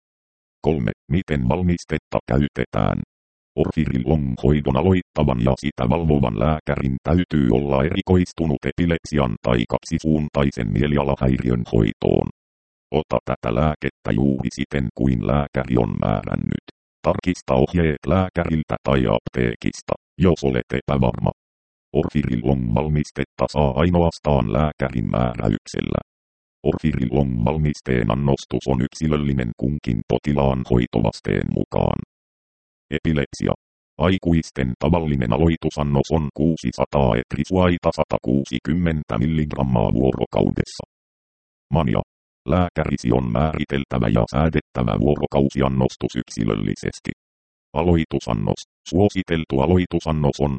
kolme. Miten valmistetta käytetään? Orfirillon hoidon aloittavan ja sitä valvovan lääkärin täytyy olla erikoistunut epilepsian tai kaksisuuntaisen mielialahäiriön hoitoon. Ota tätä lääkettä juuri siten kuin lääkäri on määrännyt. Tarkista ohjeet lääkäriltä tai apteekista, jos olet epävarma. Orfirillon valmistetta saa ainoastaan lääkärin määräyksellä. Orfirillon valmisteen annostus on yksilöllinen kunkin potilaan hoitovasteen mukaan. Epilepsia. Aikuisten tavallinen aloitusannos on kuusisataa etrisuaita sata kuusikymmentä milligrammaa vuorokaudessa. Mania. Lääkärisi on määriteltävä ja säädettävä vuorokausiannostus yksilöllisesti. Aloitusannos. Suositeltu aloitusannos on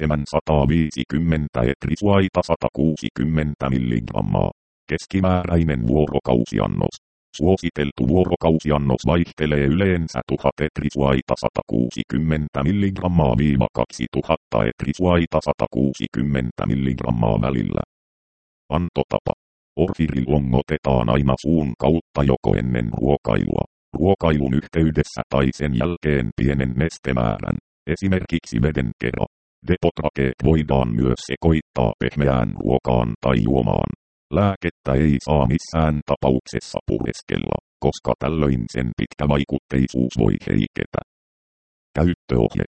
seitsemänsataaviisikymmentä etrisuaita sata kuusikymmentä milligrammaa. Keskimääräinen vuorokausiannos. Suositeltu vuorokausiannos vaihtelee yleensä tuhat etrisuaita sata kuusikymmentä milligrammaa viiva kaksituhatta etrisuaita sata kuusikymmentä milligrammaa välillä. Antotapa. Orfirillon otetaan aina suun kautta joko ennen ruokailua, ruokailun yhteydessä tai sen jälkeen pienen nestemäärän, esimerkiksi veden kera. Depotrakeet voidaan myös sekoittaa pehmeään ruokaan tai juomaan. Lääkettä ei saa missään tapauksessa pureskella, koska tällöin sen pitkävaikutteisuus voi heiketä. Käyttöohje.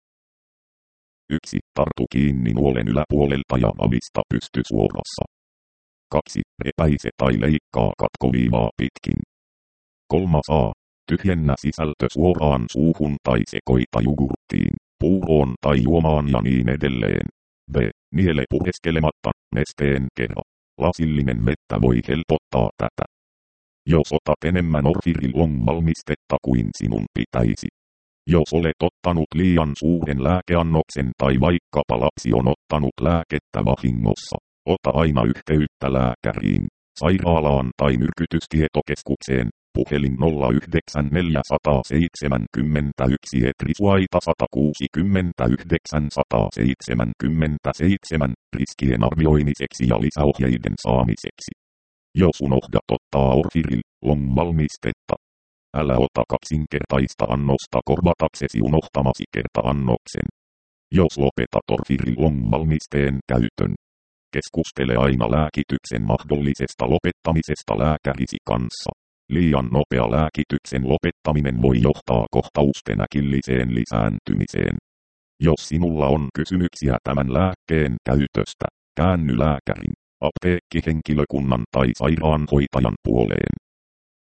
yksi. Tartu kiinni nuolen yläpuolelta ja avista pystysuorassa. kaksi. Repäise tai leikkaa katkoviivaa pitkin. kolme. A. Tyhjennä sisältö suoraan suuhun tai sekoita jogurttiin, puuroon tai juomaan ja niin edelleen. B. Niele pureskelematta nesteen kera. Lasillinen vettä voi helpottaa tätä. Jos otat enemmän Orfirillon valmistetta kuin sinun pitäisi. Jos olet ottanut liian suuren lääkeannoksen tai vaikkapa lapsi on ottanut lääkettä vahingossa, ota aina yhteyttä lääkäriin, sairaalaan tai myrkytystietokeskukseen, puhelin nolla yhdeksän neljä seitsemän yksi etrisuaita sata kuusikymmentäyhdeksän sata seitsemänkymmentäseitsemän, riskien arvioimiseksi ja lisäohjeiden saamiseksi. Jos unohdat ottaa Orfirillon valmistetta, älä ota kaksinkertaista annosta korvataksesi unohtamasi kerta-annoksen. Jos lopetat Orfirillon valmisteen käytön, keskustele aina lääkityksen mahdollisesta lopettamisesta lääkärisi kanssa. Liian nopea lääkityksen lopettaminen voi johtaa kohtausten äkilliseen lisääntymiseen. Jos sinulla on kysymyksiä tämän lääkkeen käytöstä, käänny lääkärin, apteekkihenkilökunnan tai sairaanhoitajan puoleen.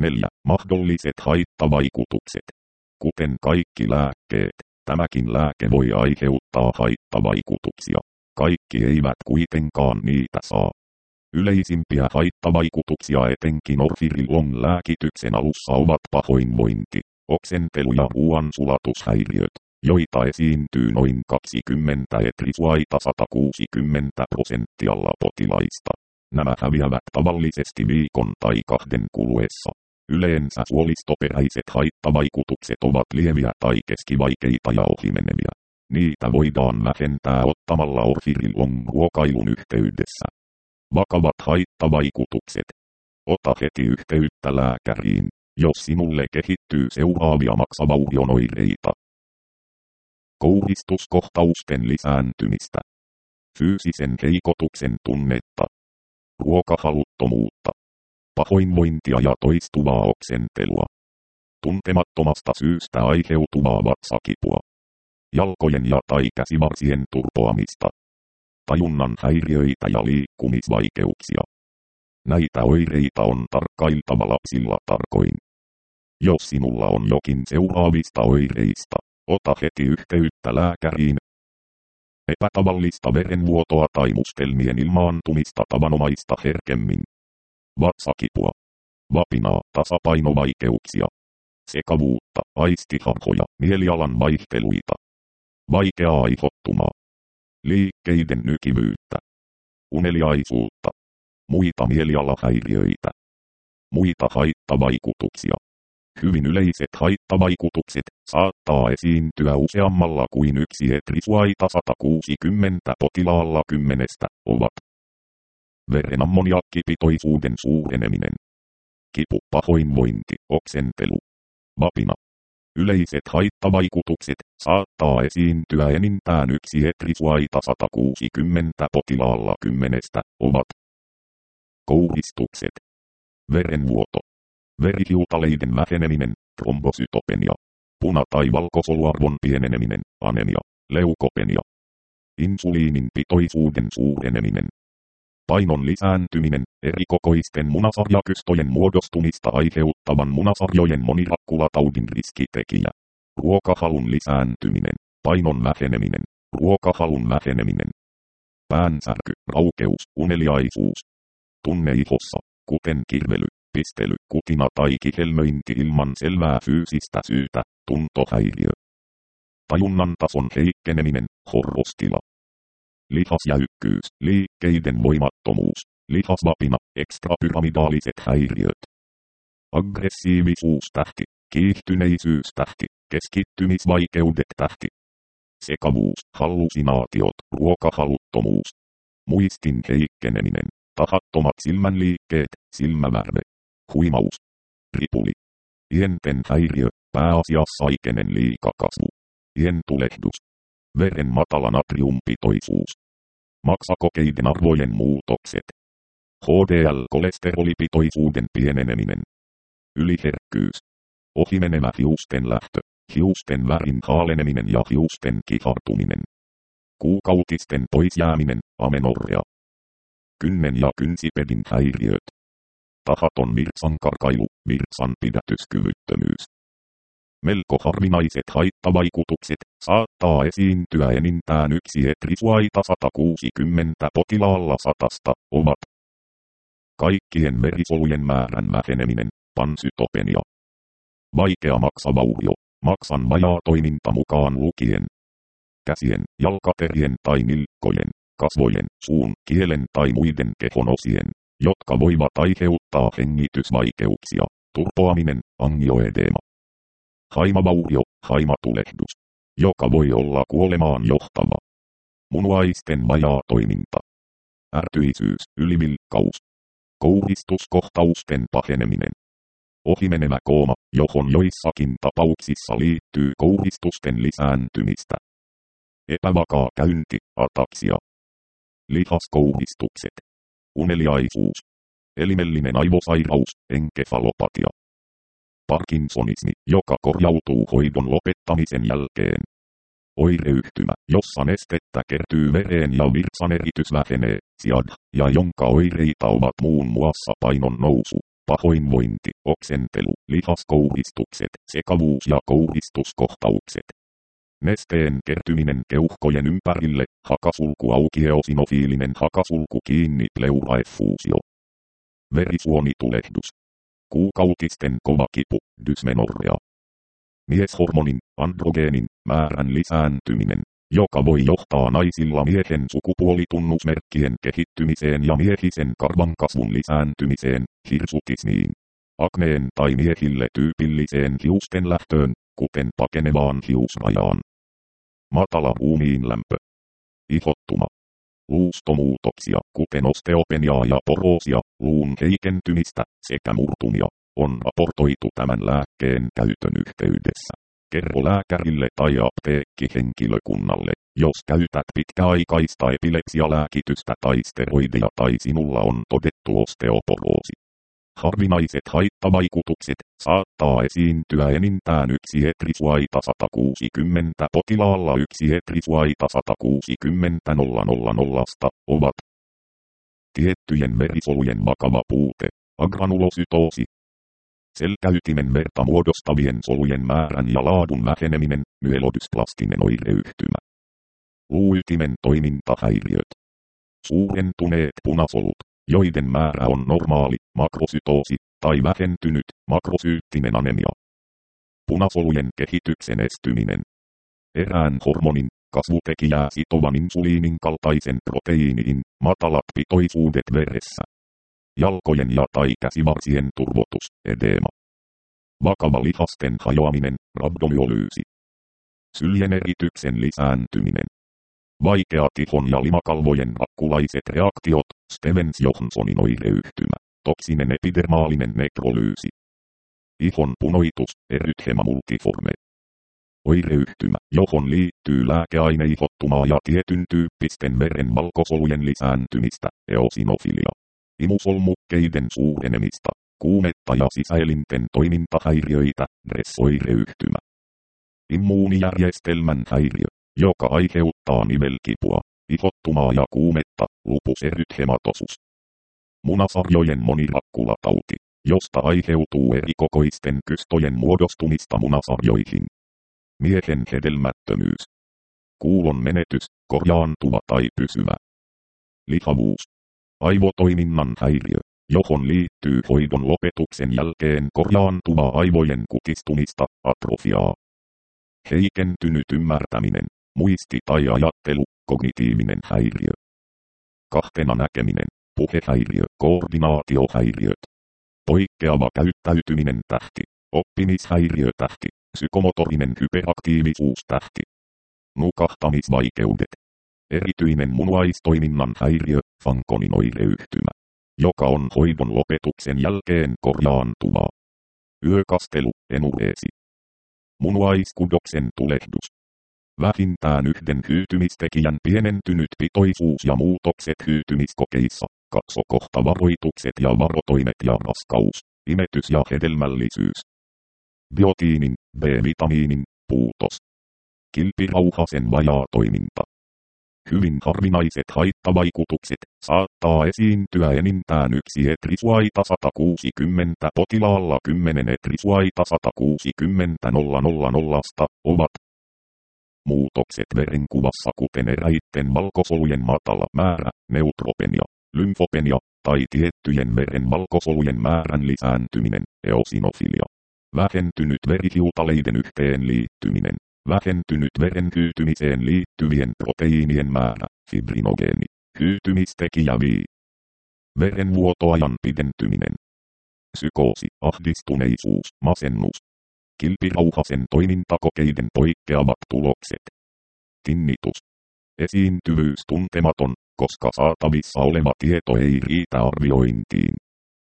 neljä. Mahdolliset haittavaikutukset. Kuten kaikki lääkkeet, tämäkin lääke voi aiheuttaa haittavaikutuksia. Kaikki eivät kuitenkaan niitä saa. Yleisimpiä haittavaikutuksia etenkin orfirilon lääkityksen alussa ovat pahoinvointi, oksentelu ja ruoansulatushäiriöt, joita esiintyy noin kaksikymmentä etrisuaita sata kuusikymmentä prosenttialla potilaista. Nämä häviävät tavallisesti viikon tai kahden kuluessa. Yleensä suolistoperäiset haittavaikutukset ovat lieviä tai keskivaikeita ja ohimeneviä. Niitä voidaan vähentää ottamalla orfirilon ruokailun yhteydessä. Vakavat haittavaikutukset. Ota heti yhteyttä lääkäriin, jos sinulle kehittyy seuraavia maksavaurionoireita. Kouristuskohtausten lisääntymistä. Fyysisen heikotuksen tunnetta. Ruokahaluttomuutta. Pahoinvointia ja toistuvaa oksentelua. Tuntemattomasta syystä aiheutuvaa vatsakipua. Jalkojen ja tai käsivarsien turpoamista. Tajunnan häiriöitä ja liikkumisvaikeuksia. Näitä oireita on tarkkailtava lapsilla tarkoin. Jos sinulla on jokin seuraavista oireista, ota heti yhteyttä lääkäriin. Epätavallista verenvuotoa tai mustelmien ilmaantumista tavanomaista herkemmin. Vatsakipua. Vapinaa, tasapainovaikeuksia. Sekavuutta, aistiharhoja, mielialan vaihteluita. Vaikeaa aihottumaa. Liikkeiden nykivyyttä. Uneliaisuutta. Muita mielialahäiriöitä. Muita haittavaikutuksia. Hyvin yleiset haittavaikutukset saattaa esiintyä useammalla kuin yksi etrisuaita sata kuusikymmentä potilaalla kymmenestä ovat. Veren ammoniakkipitoisuuden suureneminen. Kipu, pahoinvointi, oksentelu. Vapina. Yleiset haittavaikutukset saattaa esiintyä enintään yksi etrisuaita sata kuusikymmentä potilaalla kymmenestä ovat. Kouristukset. Verenvuoto. Verihiutaleiden väheneminen, trombosytopenia. Puna- tai valkosoluarvon pieneneminen, anemia, leukopenia. Insuliinin pitoisuuden suureneminen. Painon lisääntyminen, erikokoisten munasarjakystojen muodostumista aiheuttavan munasarjojen monirakkulataudin riskitekijä. Ruokahalun lisääntyminen, painon väheneminen, ruokahalun väheneminen. Päänsärky, raukeus, uneliaisuus. Tunne ihossa, kuten kirvely, pistely, kutina tai kihelmöinti ilman selvää fyysistä syytä, tuntohäiriö. Tajunnan tason heikkeneminen, horrostila. Lihasjäykkyys, liikkeiden voimattomuus, lihasvapina, ekstrapyramidaaliset häiriöt. Aggressiivisuustähti, kiihtyneisyys-tähti, keskittymisvaikeudet-tähti. Sekavuus, hallusinaatiot, ruokahaluttomuus. Muistin heikkeneminen, tahattomat silmänliikkeet, silmävärve. Huimaus. Ripuli. Ienten häiriö, pääasiassa aikeinen liikakasvu. Ientulehdus. Veren matala natriumpitoisuus. Maksakokeiden arvojen muutokset. H D L-kolesterolipitoisuuden pieneneminen. Yliherkkyys. Ohimenevä hiusten lähtö, hiusten värin haaleneminen ja hiusten kihartuminen. Kuukautisten poisjääminen, amenorrea. Kynnen ja kynsipedin häiriöt. Tahaton virtsankarkailu, virtsanpidätyskyvyttömyys. Melko harvinaiset haittavaikutukset saattaa esiintyä enintään yksi etrisuaita sata kuusikymmentä potilaalla satasta ovat. Kaikkien verisolujen määrän väheneminen, pansytopenia. Vaikea maksavaurio, maksan vajaa toiminta mukaan lukien. Käsien, jalkaterien tai nilkkojen, kasvojen, suun, kielen tai muiden kehonosien, jotka voivat aiheuttaa hengitysvaikeuksia, turpoaminen, angioedeema. Haimavaurio, haimatulehdus, joka voi olla kuolemaan johtava. Munuaisten vajaa toiminta. Ärtyisyys, ylivilkkaus. Kouristuskohtausten paheneminen. Ohimenevä kooma, johon joissakin tapauksissa liittyy kouristusten lisääntymistä. Epävakaa käynti, ataksia. Lihaskouristukset. Uneliaisuus. Elimellinen aivosairaus, enkefalopatia. Parkinsonismi, joka korjautuu hoidon lopettamisen jälkeen. Oireyhtymä, jossa nestettä kertyy vereen ja virtsaneritys vähenee, S I A D, ja jonka oireita ovat muun muassa painon nousu, pahoinvointi, oksentelu, lihaskouristukset, sekavuus ja kouristuskohtaukset. Nesteen kertyminen keuhkojen ympärille, hakasulku auki eosinofiilinen hakasulku kiinni pleuraeffuusio. Verisuonitulehdus. Kuukautisten kova kipu, dysmenorrea. Mieshormonin, androgeenin, määrän lisääntyminen, joka voi johtaa naisilla miehen sukupuolitunnusmerkkien kehittymiseen ja miehisen karvan kasvun lisääntymiseen, hirsutismiin. Akneen tai miehille tyypilliseen hiusten lähtöön, kuten pakenevaan hiusrajaan. Matala ruumiinlämpö. Ihottuma. Luustomuutoksia, kuten osteopeniaa ja poroosia, luun heikentymistä sekä murtumia, on raportoitu tämän lääkkeen käytön yhteydessä. Kerro lääkärille tai apteekkihenkilökunnalle, jos käytät pitkäaikaista epilepsialääkitystä tai steroidia tai sinulla on todettu osteoporoosi. Harvinaiset haittavaikutukset saattaa esiintyä enintään yksi etrisuaita sata kuusikymmentä potilaalla yksi etrisuaita sata kuusikymmentä tuhatta ovat tiettyjen verisolujen vakava puute, agranulosytoosi, selkäytimen verta muodostavien solujen määrän ja laadun väheneminen, myelodysplastinen oireyhtymä, luuytimen toimintahäiriöt, suurentuneet punasolut, joiden määrä on normaali, makrosytoosi, tai vähentynyt, makrosyyttinen anemia. Punasolujen kehityksen estyminen. Erään hormonin, kasvutekijää sitovan insuliinin kaltaisen proteiinin, matalat pitoisuudet veressä. Jalkojen ja tai käsivarsien turvotus, edeema. Vakava lihasten hajoaminen, rabdomyolyysi. Syljen erityksen lisääntyminen. Vaikeat ihon ja limakalvojen rakkulaiset reaktiot, Stevens-Johnsonin oireyhtymä, toksinen epidermaalinen nekrolyysi. Ihon punoitus, erythema multiforme. Oireyhtymä, johon liittyy lääkeaineihottumaa ja tietyn tyyppisten veren valkosolujen lisääntymistä, eosinofilia. Imusolmukkeiden suurenemista, kuumetta ja sisäelinten toimintahäiriöitä, Dress-oireyhtymä. Immuunijärjestelmän häiriö, joka aiheuttaa nivelkipua, ihottumaa ja kuumetta, lupus erythematosus. Munasarjojen monirakkulatauti, josta aiheutuu erikokoisten kystojen muodostumista munasarjoihin. Miehen hedelmättömyys. Kuulon menetys, korjaantuva tai pysyvä. Lihavuus. Aivotoiminnan häiriö, johon liittyy hoidon lopetuksen jälkeen korjaantuvaa aivojen kutistumista, atrofiaa. Heikentynyt ymmärtäminen, muisti tai ajattelu, kognitiivinen häiriö. Kahtena näkeminen, puhehäiriö, koordinaatiohäiriöt. Poikkeava käyttäytyminen tähti, oppimishäiriö tähti, psykomotorinen hyperaktiivisuus tähti. Nukahtamisvaikeudet. Erityinen munuaistoiminnan häiriö, Fanconin oireyhtymä, joka on hoidon lopetuksen jälkeen korjaantuvaa. Yökastelu, enureesi. Munuaiskudoksen tulehdus. Vähintään yhden hyytymistekijän pienentynyt pitoisuus ja muutokset hyytymiskokeissa, katsokohtavaroitukset ja varotoimet ja raskaus, imetys ja hedelmällisyys. Biotiinin, B-vitamiinin, puutos. Kilpirauhasen vajaa toiminta. Hyvin harvinaiset haittavaikutukset saattaa esiintyä enintään yksi etrisuaita sata kuusikymmentä potilaalla kymmenen etrisuaita sata kuusikymmentä tuhatta ovat muutokset verenkuvassa kuten eräitten valkosolujen matala määrä, neutropenia, lymfopenia tai tiettyjen veren valkosolujen määrän lisääntyminen, eosinofilia. Vähentynyt verihiutaleiden yhteenliittyminen. Vähentynyt veren hyytymiseen liittyvien proteiinien määrä, fibrinogeeni, hyytymistekijä V. Verenvuotoajan pidentyminen. Psykoosi, ahdistuneisuus, masennus. Kilpirauhasen toimintakokeiden poikkeavat tulokset. Tinnitus. Esiintyvyys tuntematon, koska saatavissa oleva tieto ei riitä arviointiin.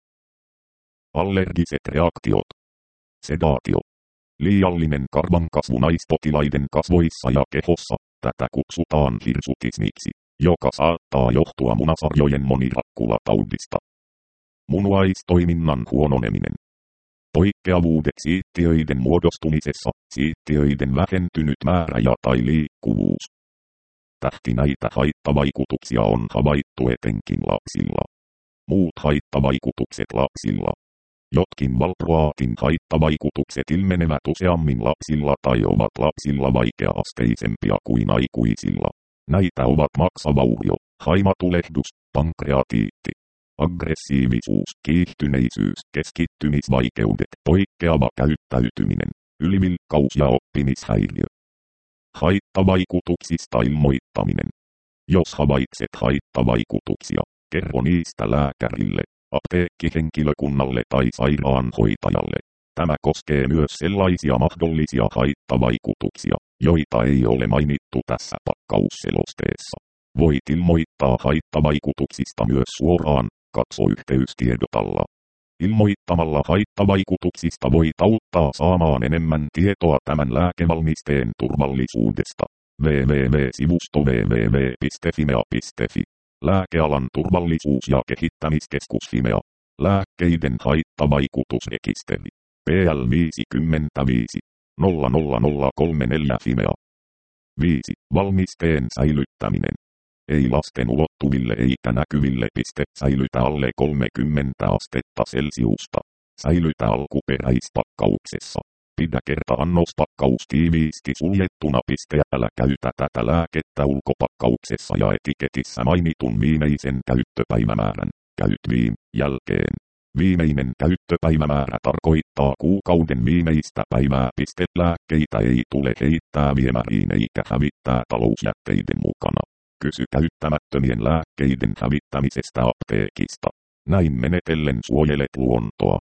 Allergiset reaktiot. Sedaatio. Liiallinen karvankasvu naispotilaiden kasvoissa ja kehossa, tätä kutsutaan hirsutismiksi, joka saattaa johtua munasarjojen monirakkulataudista. Munuaistoiminnan huononeminen. Poikkeavuudet siittiöiden muodostumisessa, siittiöiden vähentynyt määrä ja tai liikkuvuus. Tähti näitä haittavaikutuksia on havaittu etenkin lapsilla. Muut haittavaikutukset lapsilla. Jotkin valproaatin haittavaikutukset ilmenevät useammin lapsilla tai ovat lapsilla vaikea-asteisempia kuin aikuisilla. Näitä ovat maksavaurio, haimatulehdus, pankreatiitti, aggressiivisuus, kiihtyneisyys, keskittymisvaikeudet, poikkeava käyttäytyminen, ylivilkkaus ja oppimishäiriö. Haittavaikutuksista ilmoittaminen. Jos havaitset haittavaikutuksia, kerro niistä lääkärille, apteekkihenkilökunnalle tai sairaanhoitajalle. Tämä koskee myös sellaisia mahdollisia haittavaikutuksia, joita ei ole mainittu tässä pakkausselosteessa. Voit ilmoittaa haittavaikutuksista myös suoraan, katso yhteystiedotalla. Ilmoittamalla haittavaikutuksista voit auttaa saamaan enemmän tietoa tämän lääkevalmisteen turvallisuudesta. double-u double-u double-u piste sivusto double-u double-u double-u piste fimea piste fi. Lääkealan turvallisuus- ja kehittämiskeskus Fimea. Lääkkeiden haittavaikutusrekisteri. P L viisikymmentäviisi nolla nolla nolla kolme neljä Fimea. viisi. Valmisteen säilyttäminen. Ei lasten ulottuville eikä näkyville piste säilytä alle kolmekymmentä astetta Celsiusta. Säilytä alkuperäispakkauksessa. Pidä kerta-annospakkaus tiiviisti suljettuna. Älä käytä tätä lääkettä ulkopakkauksessa ja etiketissä mainitun viimeisen käyttöpäivämäärän käytviim jälkeen. Viimeinen käyttöpäivämäärä tarkoittaa kuukauden viimeistä päivää. Lääkkeitä ei tule heittää viemäriin eikä hävittää talousjätteiden mukana. Kysy käyttämättömien lääkkeiden hävittämisestä apteekista. Näin menetellen suojelet luontoa.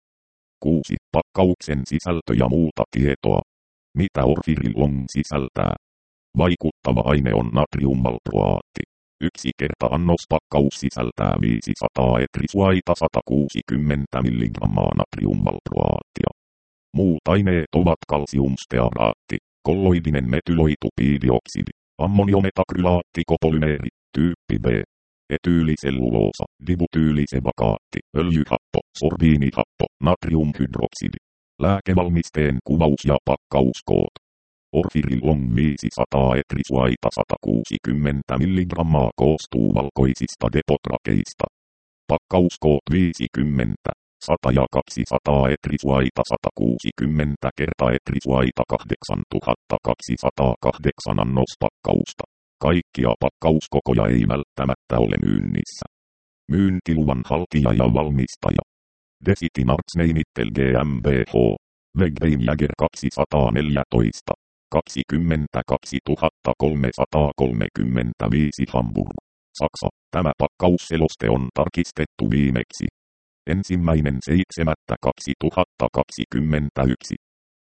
kuusi. Pakkauksen sisältö ja muuta tietoa. Mitä Orfirillon sisältää? Vaikuttava aine on natriumvalproaatti. Yksi kerta-annospakkaus sisältää viisisataa etrisuaita sata kuusikymmentä milligrammaa natriumvalproaattia. Muut aineet ovat kalsiumstearaatti, kolloidinen metyloitupiidioksidi, ammoniumetakrylaatti kopolymeeri, tyyppi B, etyyliselluloosa, dibutyylisevakaatti, öljyhappo, sorbiinihappo, natriumhydroksidi. Lääkevalmisteen kuvaus ja pakkauskoot. Orfirillon viisisataa etrisuaita sata kuusikymmentä milligrammaa koostuu valkoisista depotrakeista. Pakkauskoot viisikymmentä, sata ja kaksisataa etrisuaita sata kuusikymmentä kerta etrisuaita kahdeksantuhatta kaksisataakahdeksan annospakkausta. Kaikkia pakkauskokoja ei välttämättä ole myynnissä. Myyntiluvan haltija ja valmistaja. Decity Arzneimittel GmbH. Wegbein-Jäger kaksisataaneljätoista. kaksikymmentäkaksituhatta kolmesataakolmekymmentäviisi Hamburg. Saksa. Tämä pakkausseloste on tarkistettu viimeksi ensimmäinen seitsemättä kaksituhattakaksikymmentäyksi.